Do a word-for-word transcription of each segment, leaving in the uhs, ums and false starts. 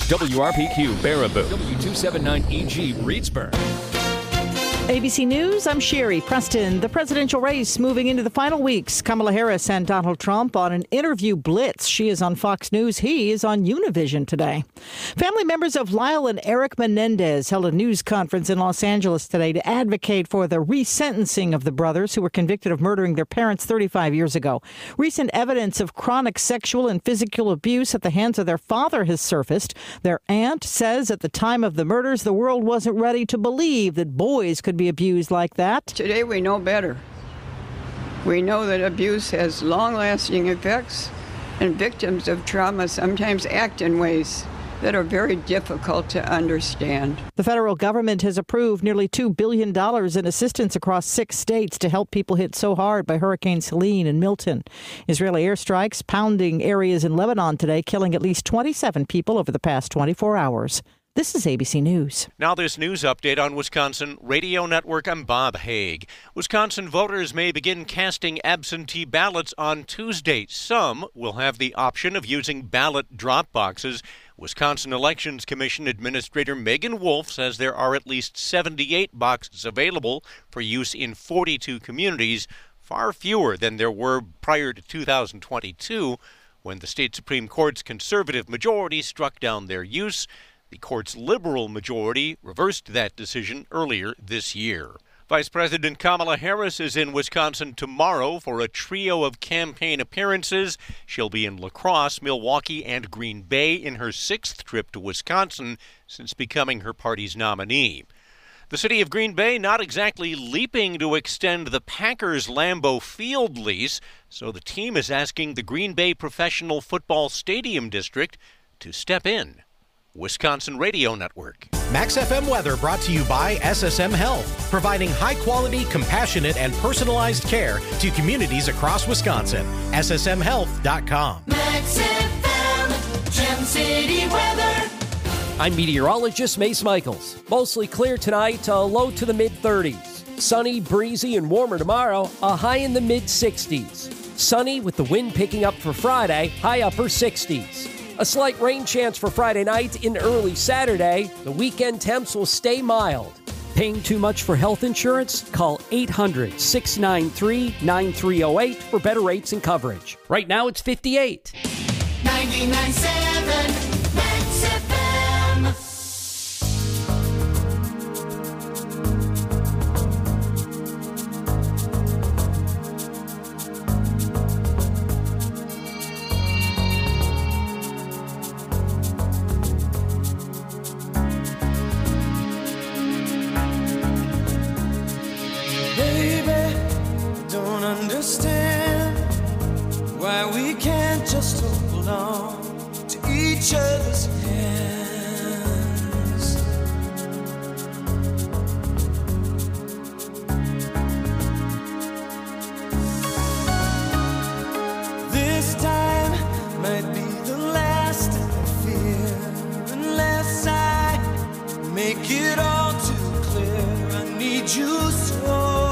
W R P Q Baraboo, W two seventy-nine E G Reedsburg. A B C News, I'm Sherry Preston. The presidential race moving into the final weeks. Kamala Harris and Donald Trump on an interview blitz. She is on Fox News. He is on Univision today. Family members of Lyle and Eric Menendez held a news conference in Los Angeles today to advocate for the resentencing of the brothers who were convicted of murdering their parents thirty-five years ago. Recent evidence of chronic sexual and physical abuse at the hands of their father has surfaced. Their aunt says at the time of the murders, the world wasn't ready to believe that boys could be abused like that. Today we know better. We know that abuse has long-lasting effects, and victims of trauma sometimes act in ways that are very difficult to understand. The federal government has approved nearly two billion dollars in assistance across six states to help people hit so hard by Hurricanes Helene and Milton. Israeli airstrikes pounding areas in Lebanon today, killing at least twenty-seven people over the past twenty-four hours. This is A B C News. Now this news update on Wisconsin Radio Network. I'm Bob Haig. Wisconsin voters may begin casting absentee ballots on Tuesday. Some will have the option of using ballot drop boxes. Wisconsin Elections Commission Administrator Megan Wolf says there are at least seventy-eight boxes available for use in forty-two communities, far fewer than there were prior to two thousand twenty-two, when the state Supreme Court's conservative majority struck down their use. The court's liberal majority reversed that decision earlier this year. Vice President Kamala Harris is in Wisconsin tomorrow for a trio of campaign appearances. She'll be in La Crosse, Milwaukee, and Green Bay in her sixth trip to Wisconsin since becoming her party's nominee. The city of Green Bay not exactly leaping to extend the Packers' Lambeau Field lease, so the team is asking the Green Bay Professional Football Stadium District to step in. Wisconsin Radio Network. Max F M weather brought to you by S S M Health, providing high-quality, compassionate, and personalized care to communities across Wisconsin. S S M health dot com. Max F M, Gem City weather. I'm meteorologist Mace Michaels. Mostly clear tonight, a low to the mid-thirties. Sunny, breezy, and warmer tomorrow, a high in the mid-sixties. Sunny with the wind picking up for Friday, high upper sixties. A slight rain chance for Friday night in early Saturday. The weekend temps will stay mild. Paying too much for health insurance? Call eight hundred, six nine three, nine three zero eight for better rates and coverage. Right now it's fifty-eight. ninety-nine point seven Max F M. Why we can't just hold on to each other's hands. This time might be the last I fear, unless I make it all too clear. I need you so.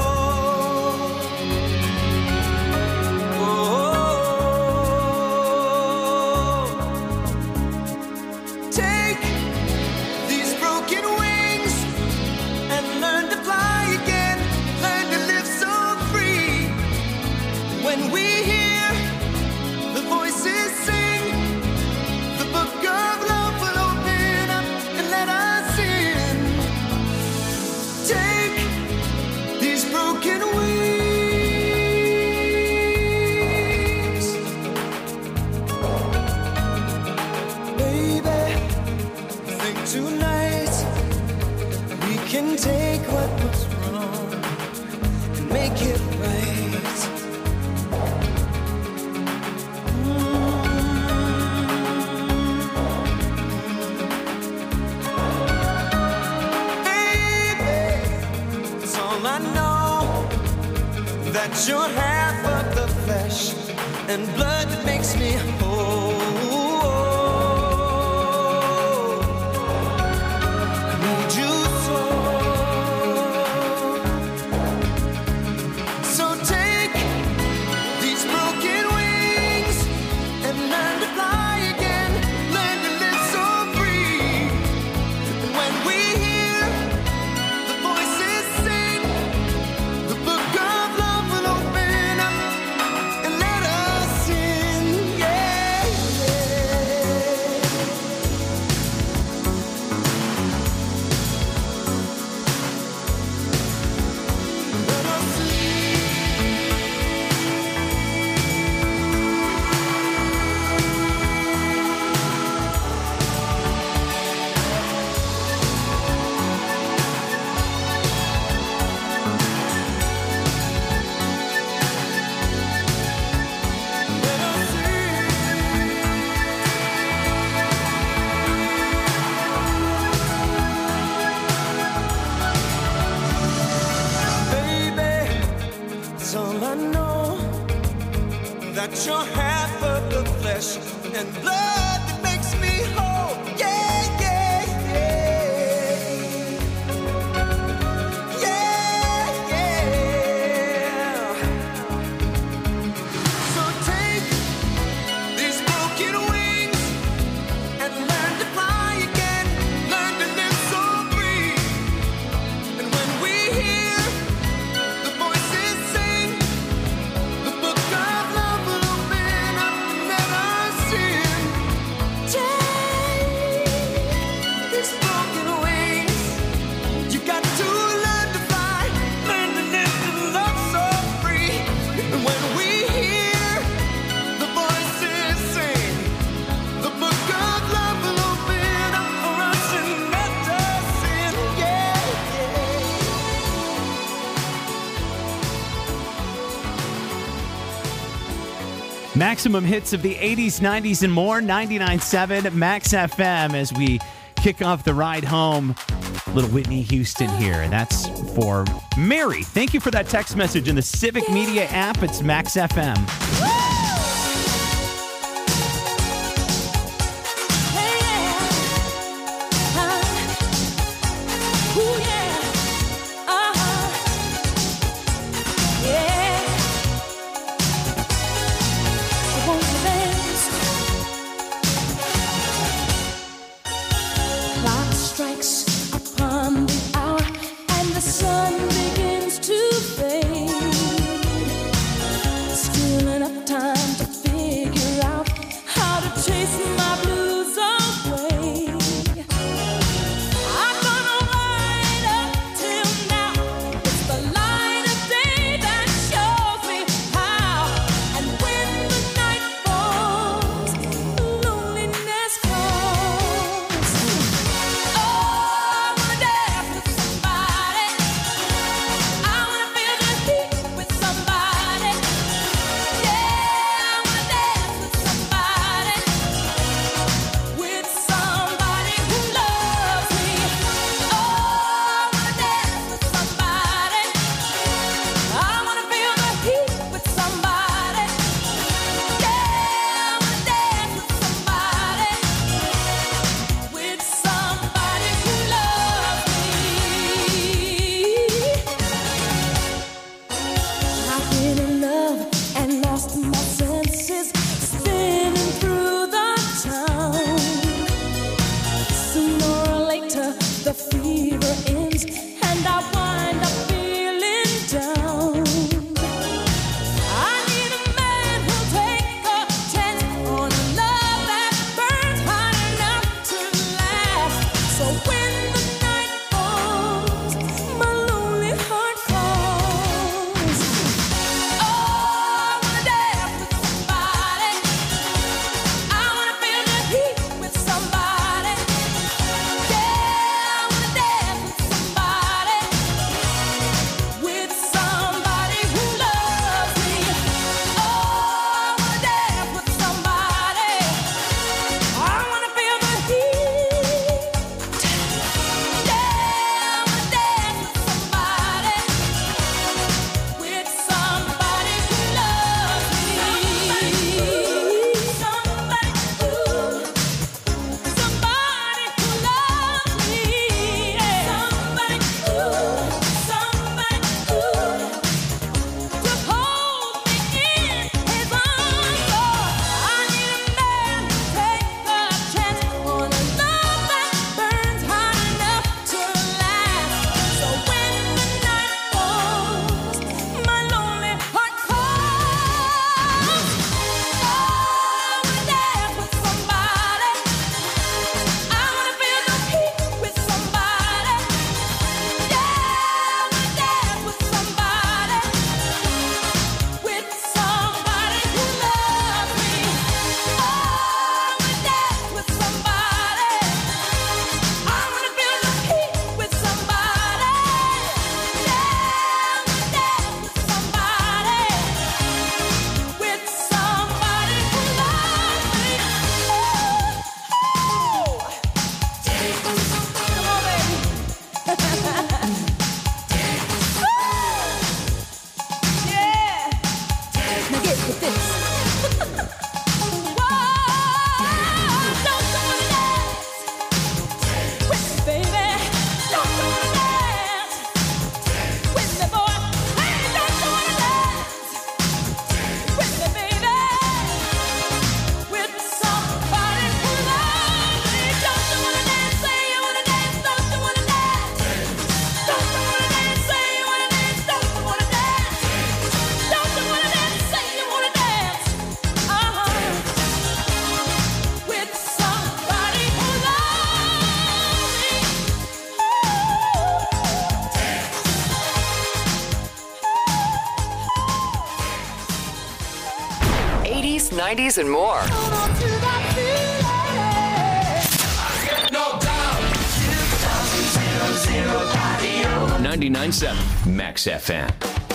You're half of the flesh and blood that makes me whole. I need you so. So take these broken wings and learn to fly again. Learn to live so free. but you're half of the flesh and blood that makes me whole. Yeah, yeah, yeah. Yeah, yeah. So take these broken wings and learn to fly again. Learn to live so free. And when we hear the voices sing, the book of love will open up and let us in. Take these broken wings. You got to learn to fly, learn to live and love so free. And when we hear the voices sing, the book of love will open up for us and let us in. Yeah, Maximum hits of the eighties, nineties, and more. ninety-nine point seven Max F M as we kick off the ride home. Little Whitney Houston here, and that's for Mary. Thank you for that text message in the Civic Media app. It's Max F M. Clock strikes upon the hour and the sun begins to fade. Still enough nineties, and more. ninety-nine point seven Max F M.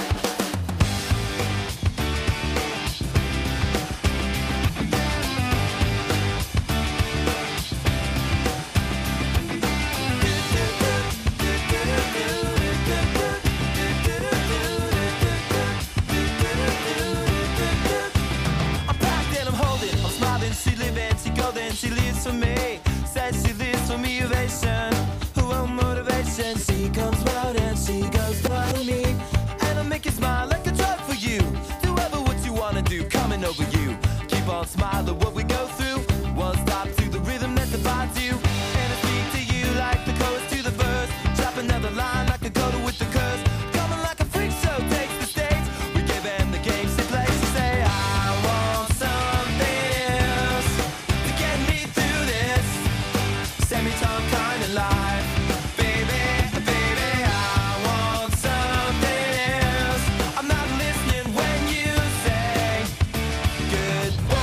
She lives for me, says she lives for me, ovation. Who will motivation? She comes round and she goes for me. And I make you smile like a drug for you. Do ever what you wanna do, coming over you. Keep on smiling what we go through. One stop to the rhythm that defines you. And I speak to you like the chorus to the verse. Drop another line like a coda with the curse. Coming like a freak show takes the stage. We give them the game she plays. She say, I want something else to get me through this semi-time kind of life. Baby, baby, I want something else. I'm not listening when you say goodbye.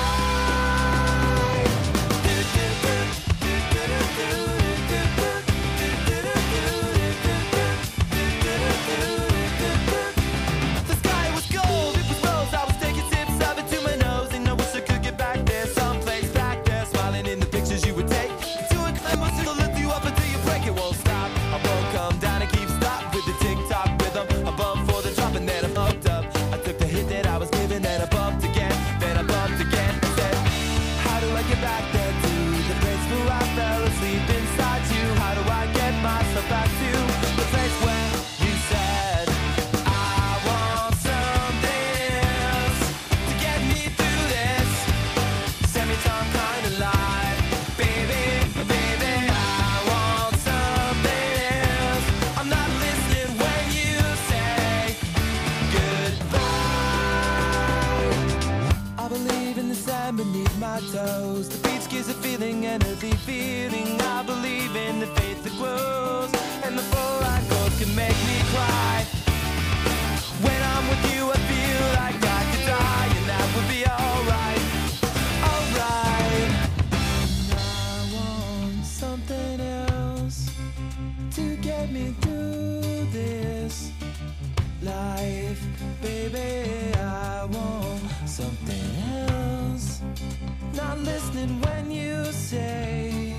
The sky was gold, it was rose. I was taking sips of it to my nose, and I wish I could get back there, someplace back there, smiling in the pictures you would take. To a climb, it'll lift you up until you break. It won't stop. I won't come down and keep stop with the tick-tock rhythm. I bump for the drop and then I hooked up. I took the hit that I was given and I bumped again. Then I bumped again and said, how do I get back there to the place where I fell asleep inside you? How do I get myself back to the place where you said I want something else to get me through this semi-time kind of life. Baby, baby, I want something else. I'm not listening when you say goodbye. I believe in the sand beneath my toes. The beach gives a feeling, energy feeling. I believe in the faith that grows, and the fluoride goes can make me cry. When I'm with you, I feel like I could die, and that would be alright, alright. I want something else to get me through this life, baby. I want something else. Not listening when you say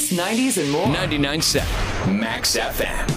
eighties, nineties, and more. ninety-nine point seven Max F M.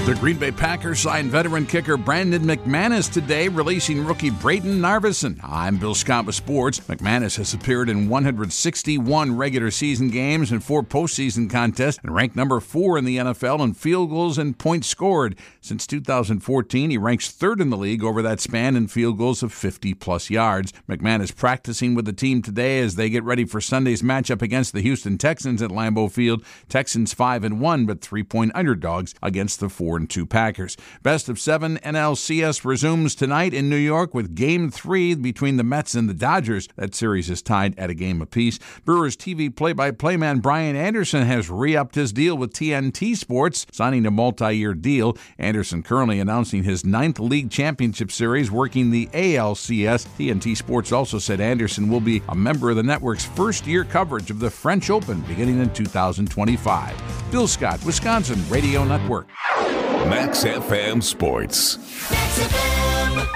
The Green Bay Packers signed veteran kicker Brandon McManus today, releasing rookie Brayden Narveson. I'm Bill Scott with sports. McManus has appeared in one hundred sixty-one regular season games and four postseason contests and ranked number four in the N F L in field goals and points scored. Since two thousand fourteen, he ranks third in the league over that span in field goals of fifty-plus yards. McManus practicing with the team today as they get ready for Sunday's matchup against the Houston Texans at Lambeau Field. Texans five and one, but three-point underdogs against the four and two Packers. Best of seven N L C S resumes tonight in New York with Game three between the Mets and the Dodgers. That series is tied at a game apiece. Brewers T V play-by-play man Brian Anderson has re-upped his deal with T N T Sports, signing a multi-year deal. Anderson currently announcing his ninth league championship series, working the A L C S. T N T Sports also said Anderson will be a member of the network's first-year coverage of the French Open beginning in two thousand twenty-five. Bill Scott, Wisconsin Radio Network. Max F M Sports. Max F M.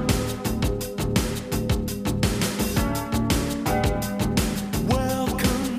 Welcome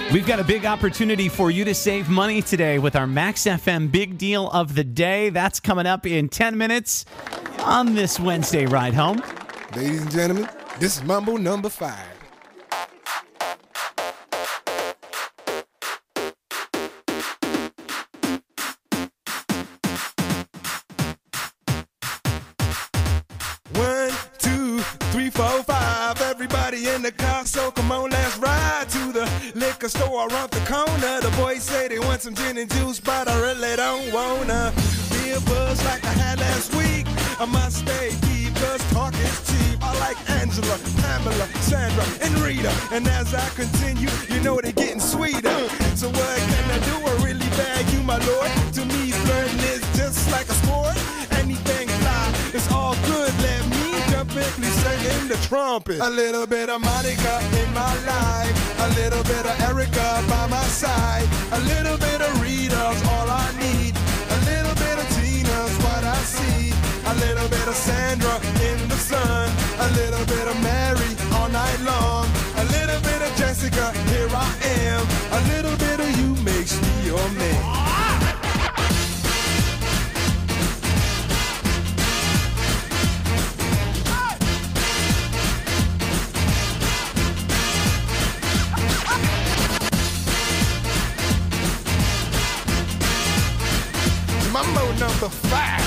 We've got a big opportunity for you to save money today with our Max F M Big Deal of the Day. That's coming up in ten minutes on this Wednesday ride home. Ladies and gentlemen, this is Mambo number five. One, two, three, four, five. Everybody in the car, so come on, let's ride to the liquor store around the corner. The boys say they want some gin and juice, but I really don't wanna be a buzz like I had last week. I must stay deep, cause talk is cheap. I like Angela, Pamela, Sandra, and Rita. And as I continue, you know they're getting sweeter. So what can I do? I really bag you, my lord. To me, flirting is just like a sport. Anything fly, it's all good. Let me jump in, please sing the trumpet. A little bit of Monica in my life. A little bit of Erica by my side. A little bit of Rita's all I need. A little bit of Tina's what I see. A little bit of Sandra in the sun. A little bit of Mary all night long. A little bit of Jessica, here I am. A little bit of you makes me your man. Mambo number five.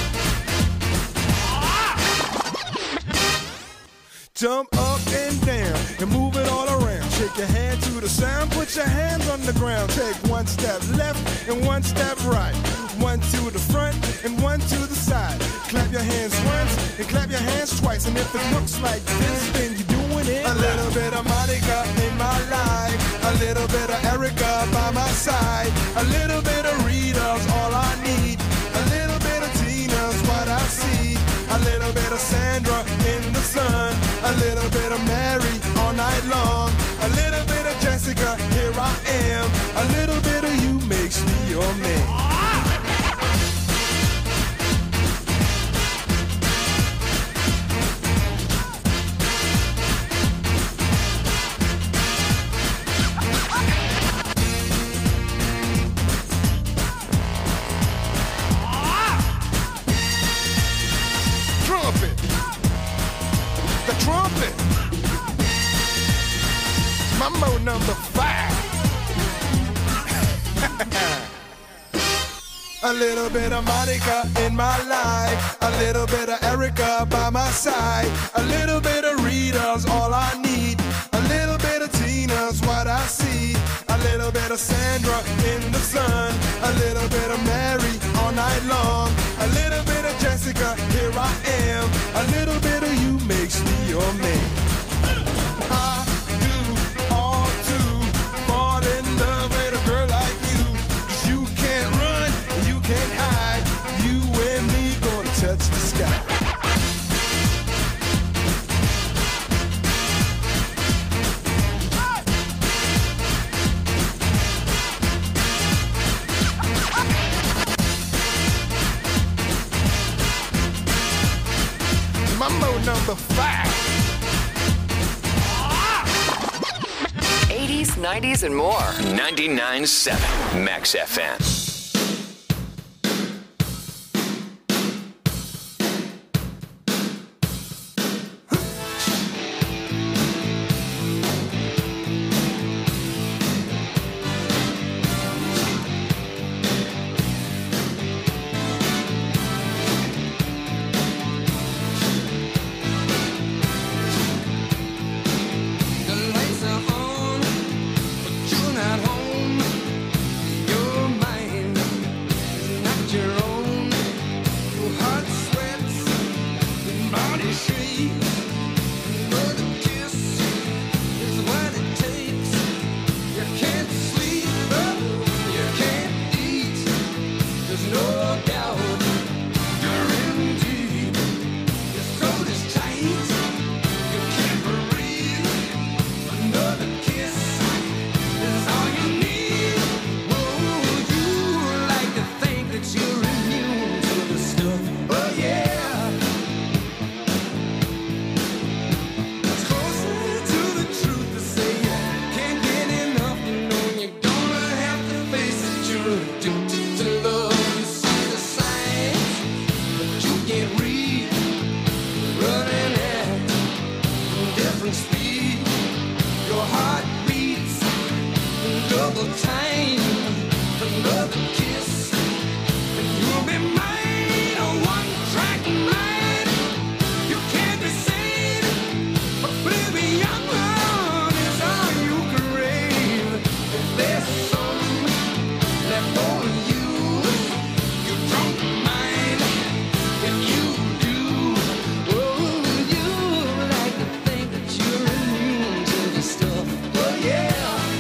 Jump up and down and move it all around. Shake your hand to the sound, put your hands on the ground. Take one step left and one step right. One to the front and one to the side. Clap your hands once and clap your hands twice. And if it looks like this, then you're doing it. A little bit of Monica in my life. A little bit of Erica by my side. A little bit of Rita's all I need. A little bit of Tina's what I see. A little bit of Sandra in the sun. A little bit of Mary all night long. A little bit of Jessica, here I am. A little bit of you makes me your man. Trumpet. Mambo number five. A little bit of Monica in my life. A little bit of Erica by my side. A little bit of Rita's all I need. A little bit of Tina's what I see. A little bit of Sandra in the sun. A little bit of Mary all night long. A little bit of Jessica, here I am. A little bit of you makes me your man. I do all to fall in love with a girl like you. 'Cause you can't run, you can't hide. You and me gonna touch the sky. Mambo number five. eighties, nineties, and more. ninety-nine point seven Max F M. You're mine. time. Another kiss, and you'll be mine. A one-track mind. You can't be sane. Oblivion is all you crave. If there's some left for you, you don't mind. If you do, oh, you like to think that you're immune to the stuff. Oh yeah.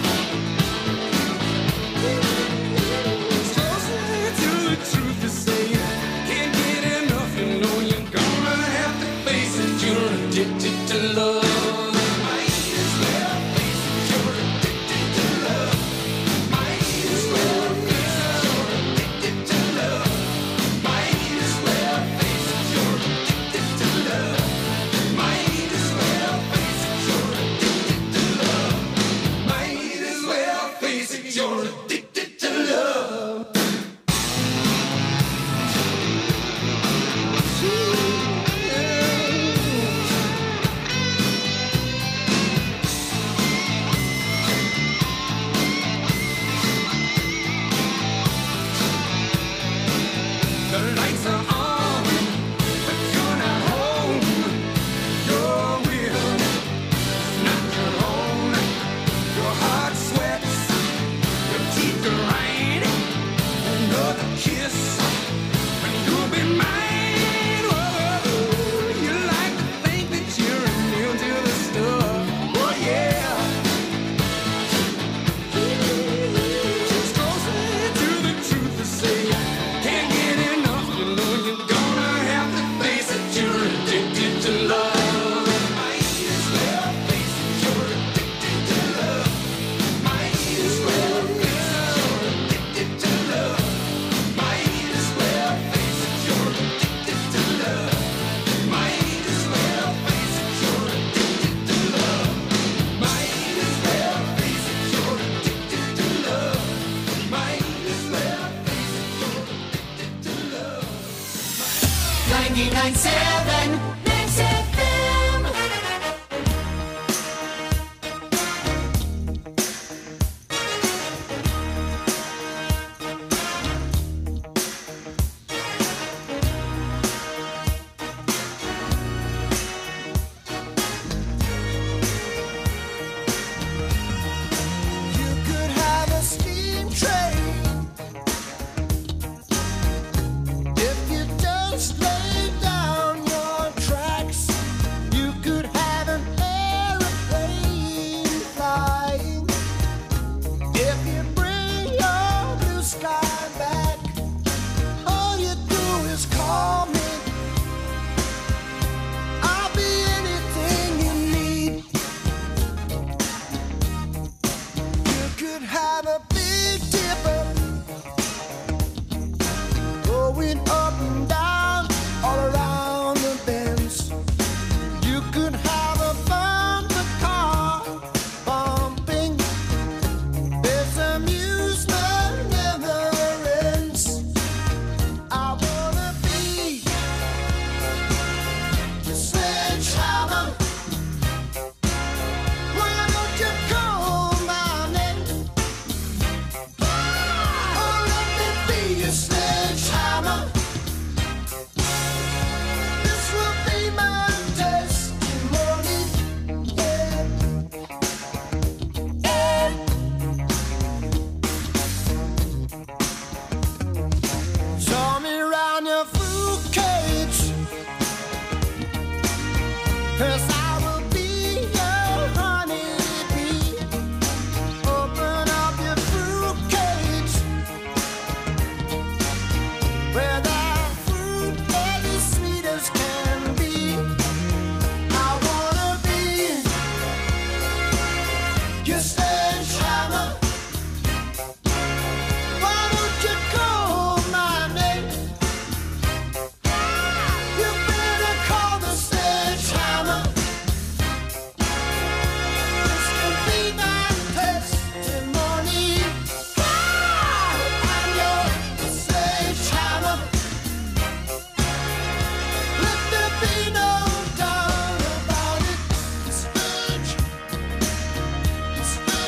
It's closer to the truth to say you can't get enough. You know you're gonna have to face it. You're addicted to love. Might as well face it. You're addicted to love. Might as well face it. You're addicted to love. Might as well face it. You're addicted to love. Might as well face it. You're addicted to love. Might as well face it. You're addicted to love. The lights are on, but you're not home. Your will is not your own. Your heart sweats, your teeth grind. Another kiss, and you'll be mine. Whoa, you like to think that you're immune to the stuff. Oh yeah. It's closer to the truth to say you can't get enough. You know you're gonna have to face it. You're addicted to love. Might as well face it. You're addicted to love. Might as well face it. You're addicted to love. Might as well face it. You're addicted to love. Might as well face it. You're addicted to love. Might as well face it. You're addicted to love. Might as well face it. You're addicted to love. ninety-nine point seven Max F M. You could have a steam train if you just lay down your tracks. You could have an aeroplane flying if you bring your blue sky back. All you do is call me. I'll be anything you need. You could have a big dipper going up and down all around the bends. You could have a bumper car bumping. This amusement never ends. I wanna be your sledgehammer. Why don't you call my name? Oh, let me be your sledgehammer. This will be my testimony. Yeah. Yeah. Show me round your fruit cage. 'Cause I will be your honeybee. Open up your fruit cage where the fruit is as sweet as can be. I wanna be your sledgehammer. Why don't you call my name? You better call the sledgehammer. This can be my testimony. I'm your sledgehammer. Let there be no doubt about it. Sledge, sledge.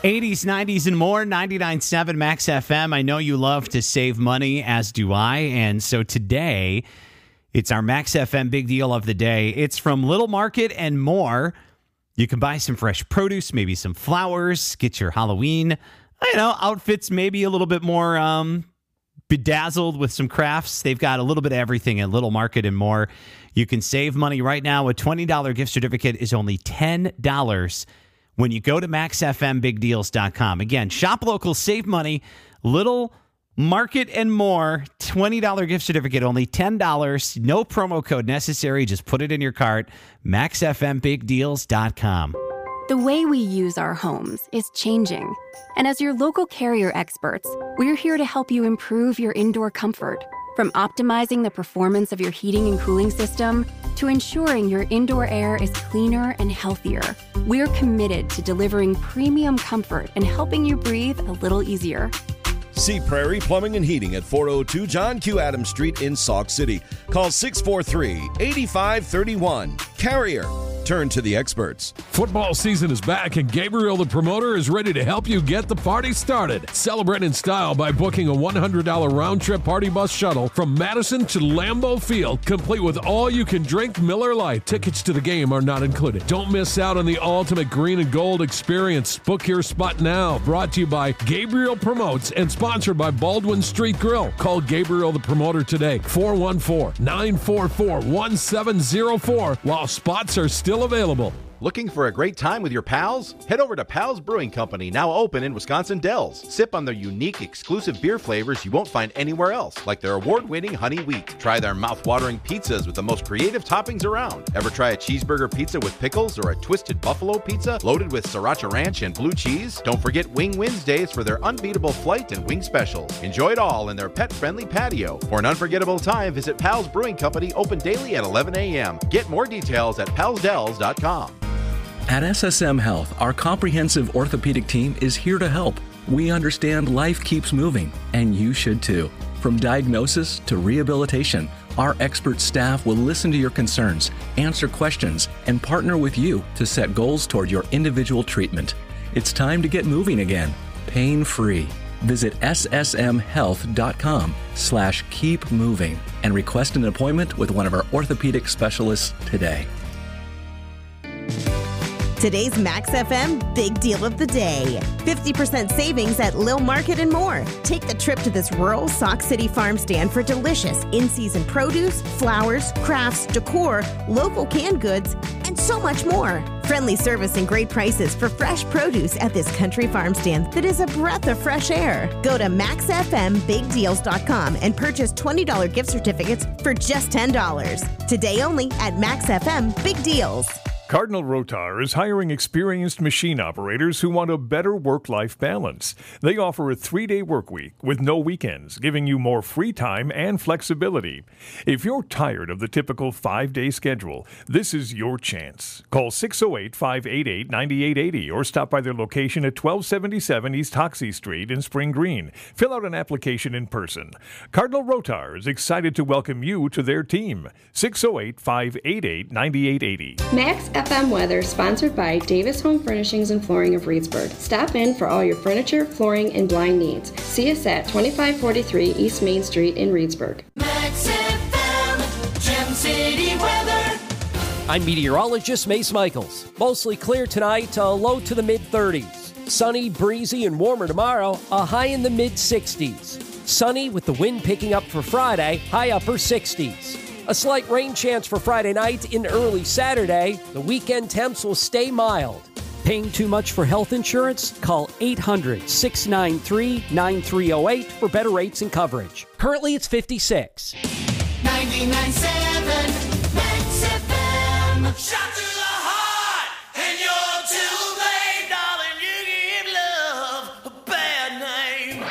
eighties, nineties, and more, ninety-nine point seven Max F M. I know you love to save money, as do I. And so today, it's our Max F M Big Deal of the Day. It's from Little Market and More. You can buy some fresh produce, maybe some flowers, get your Halloween, you know, outfits maybe a little bit more um, bedazzled with some crafts. They've got a little bit of everything at Little Market and More. You can save money right now. A twenty dollars gift certificate is only ten dollars when you go to max f m big deals dot com. Again, shop local, save money. Little Market and More, twenty dollars gift certificate, only ten dollars. No promo code necessary. Just put it in your cart. max f m big deals dot com. The way we use our homes is changing. And as your local Carrier experts, we're here to help you improve your indoor comfort. From optimizing the performance of your heating and cooling system to ensuring your indoor air is cleaner and healthier, we're committed to delivering premium comfort and helping you breathe a little easier. See Prairie Plumbing and Heating at four oh two John Q. Adams Street in Sauk City. Call six four three, eight five three one. Carrier. Turn to the experts. Football season is back, and Gabriel the Promoter is ready to help you get the party started. Celebrate in style by booking a one hundred dollars round-trip party bus shuttle from Madison to Lambeau Field, complete with all-you-can-drink Miller Lite. Tickets to the game are not included. Don't miss out on the ultimate green and gold experience. Book your spot now. Brought to you by Gabriel Promotes and sponsored by Baldwin Street Grill. Call Gabriel the Promoter today, four one four, nine four four, one seven zero four, while spots are still available. Looking for a great time with your pals? Head over to Pals Brewing Company, now open in Wisconsin Dells. Sip on their unique, exclusive beer flavors you won't find anywhere else, like their award-winning Honey Wheat. Try their mouth-watering pizzas with the most creative toppings around. Ever try a cheeseburger pizza with pickles or a twisted buffalo pizza loaded with sriracha ranch and blue cheese? Don't forget Wing Wednesdays for their unbeatable flight and wing specials. Enjoy it all in their pet-friendly patio. For an unforgettable time, visit Pals Brewing Company, open daily at eleven a.m. Get more details at pals dells dot com. At S S M Health, our comprehensive orthopedic team is here to help. We understand life keeps moving, and you should too. From diagnosis to rehabilitation, our expert staff will listen to your concerns, answer questions, and partner with you to set goals toward your individual treatment. It's time to get moving again, pain-free. Visit s s m health dot com slash keep moving and request an appointment with one of our orthopedic specialists today. Today's Max F M Big Deal of the Day. fifty percent savings at Lil Market and More. Take the trip to this rural Sauk City farm stand for delicious in-season produce, flowers, crafts, decor, local canned goods, and so much more. Friendly service and great prices for fresh produce at this country farm stand that is a breath of fresh air. Go to max f m big deals dot com and purchase twenty dollars gift certificates for just ten dollars. Today only at Max F M Big Deals. Cardinal Rotar is hiring experienced machine operators who want a better work-life balance. They offer a three-day work week with no weekends, giving you more free time and flexibility. If you're tired of the typical five-day schedule, this is your chance. Call six oh eight, five eight eight, nine eight eight oh or stop by their location at twelve seventy-seven East Hoxie Street in Spring Green. Fill out an application in person. Cardinal Rotar is excited to welcome you to their team. six oh eight, five eight eight, nine eight eight oh. Max F M Weather, sponsored by Davis Home Furnishings and Flooring of Reedsburg. Stop in for all your furniture, flooring, and blind needs. See us at twenty-five forty-three East Main Street in Reedsburg. Max F M, Gem City weather. I'm meteorologist Mace Michaels. Mostly clear tonight, a low to the mid thirties. Sunny, breezy, and warmer tomorrow, a high in the mid sixties. Sunny with the wind picking up for Friday, high upper sixties. A slight rain chance for Friday night and early Saturday. The weekend temps will stay mild. Paying too much for health insurance? Call eight hundred, six nine three, nine three oh eight for better rates and coverage. Currently, it's fifty-six. ninety-nine point seven Max F M. Shot to the heart, and you're too late, darling. You give love a bad name.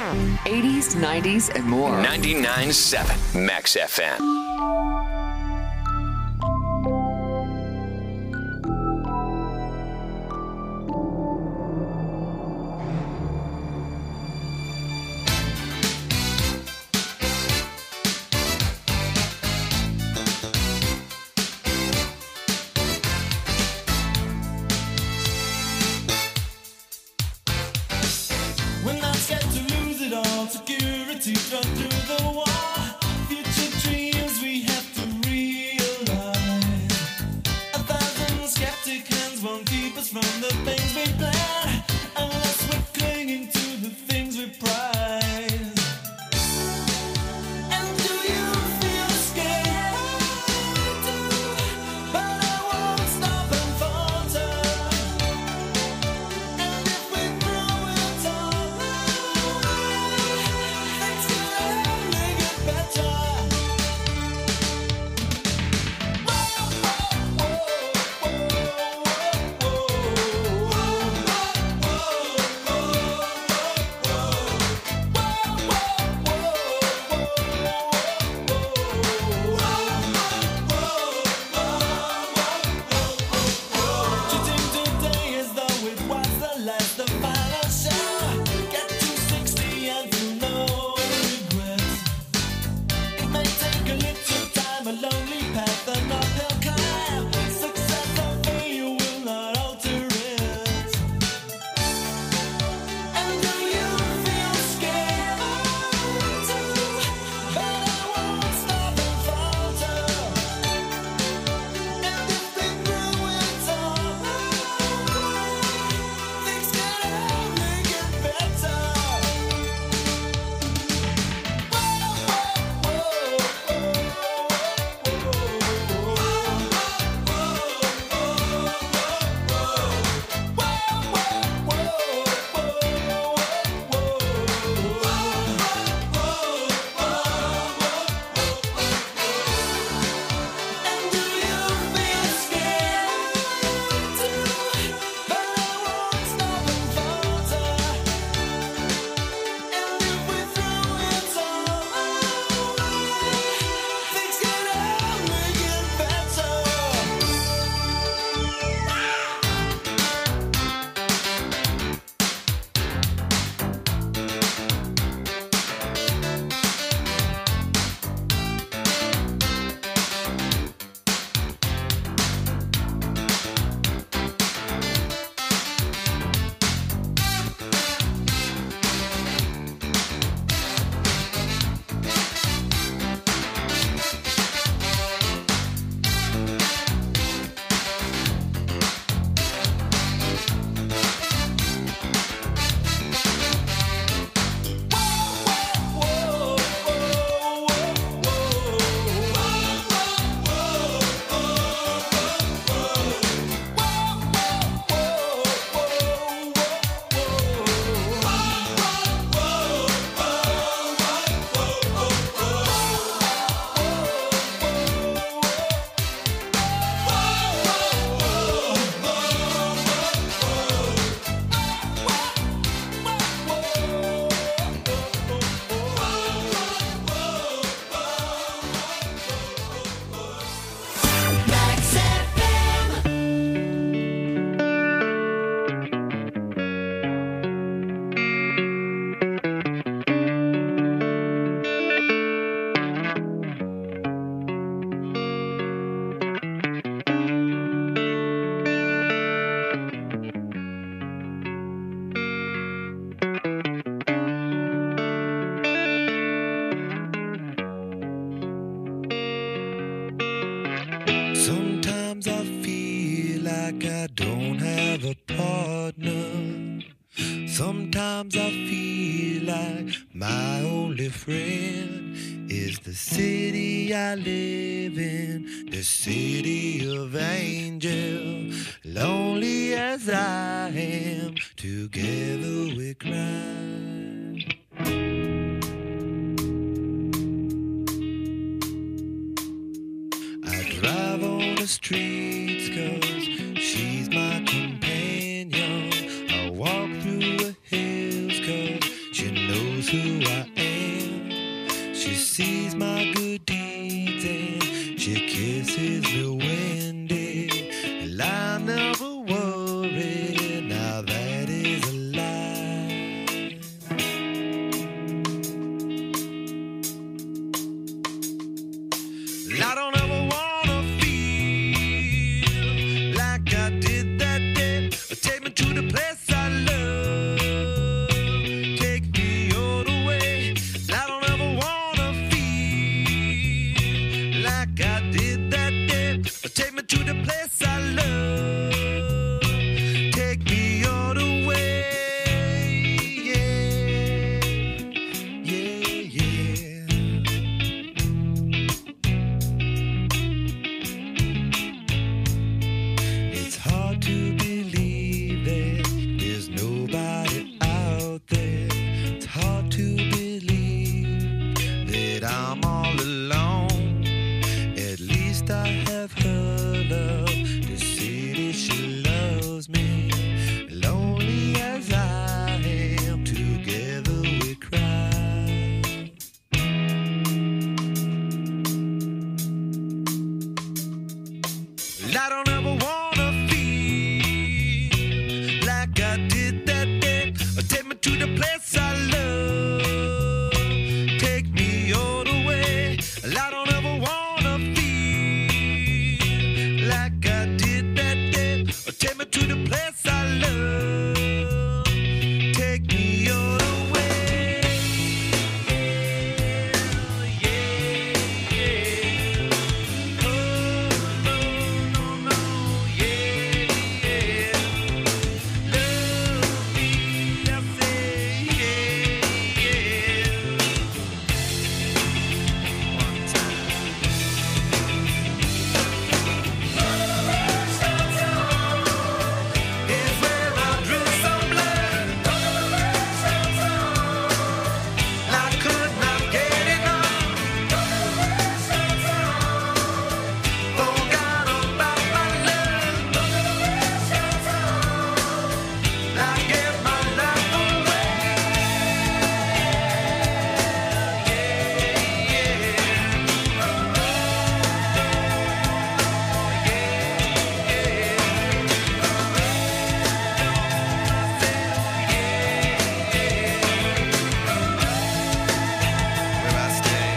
eighties, nineties, and more. ninety-nine point seven Max F M. We're not scared to lose it all. Security thrown through the wall. Future dreams we have to realize. A thousand skeptic hands won't keep us from the things we plan, unless we're clinging to the things we prize. And do you feel scared too? But I won't stop and falter. And if we throw it all Sometimes I feel like my only friend is the city I live in, the city of angels. Lonely as I am, together we cry. I drive on the streets 'cause she's my companion. I walk through the hills 'cause she knows who I am. She sees my good deeds and she kisses me when day. And I never worry, now that is a lie. And I don't ever wanna feel like I did that day. Take me to the place I love. Take me all the way. And I don't ever wanna feel like I did that day. Take me to the place I love. Take me all the way. Yeah, yeah, yeah. It's hard to believe that there's nobody out there. It's hard to believe that I'm all alone. At least I have her love to see that she loves me. Lonely as I am, together we cry. And I don't ever wanna feel like I did that day. Take me to the place I love. Take me all the way. And I don't ever wanna feel like I did that day. Take me to the place I love. Take me all the way. Yeah, yeah. Oh, no, no, no, yeah, yeah. Love me, I say, yeah, yeah. One time. Is where I drew some blood. I could not get enough. Forgot about my love. I gave my life away. Where I stay.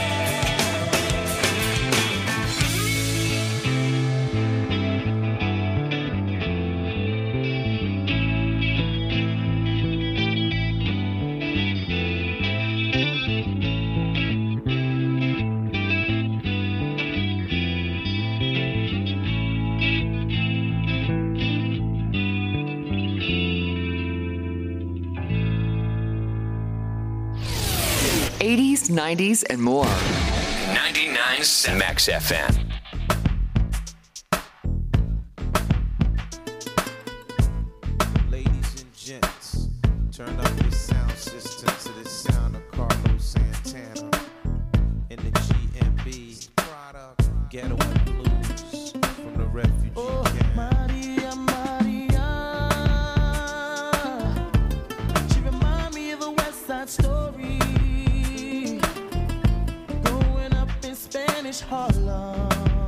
eighties, nineties, and more. ninety-nine point Max F M. Ladies and gents, turn up your sound system to the sound of Carlos Santana in the G M B Ghetto and Blues from the refugee camp. Maria, Maria. She remind me of a West Side Story. Growing up in Spanish Harlem.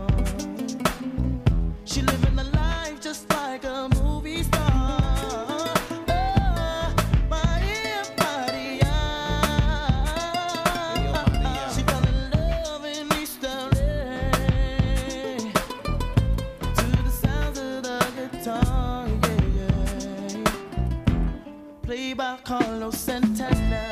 She living the life just like a movie star. Oh, Maria, Maria. She fell in love in East L A to the sounds of the guitar, yeah, yeah. Played by Carlos Santana.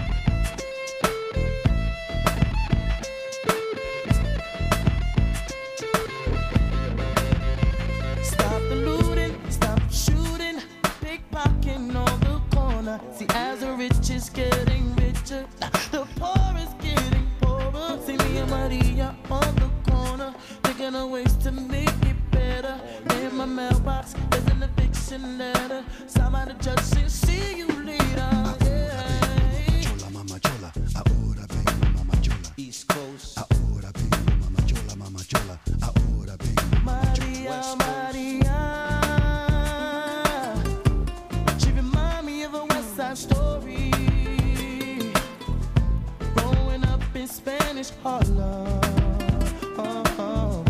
Stop the looting, stop shooting, pickpocketing on the corner. See, as the rich is getting richer, the poor is getting poorer. See me and Maria on the corner, thinking of ways to make it better. In my mailbox, there's an eviction letter. Signed by the judge, she'll see you later. Yeah. Mama chola, ahora vengo, mama chola. East Coast. Ahora vengo, mama chola, mama chola. Ahora vengo, mama chola. Maria, Maria. She remind me of a West Side Story. in Spanish Harlem. Oh, oh.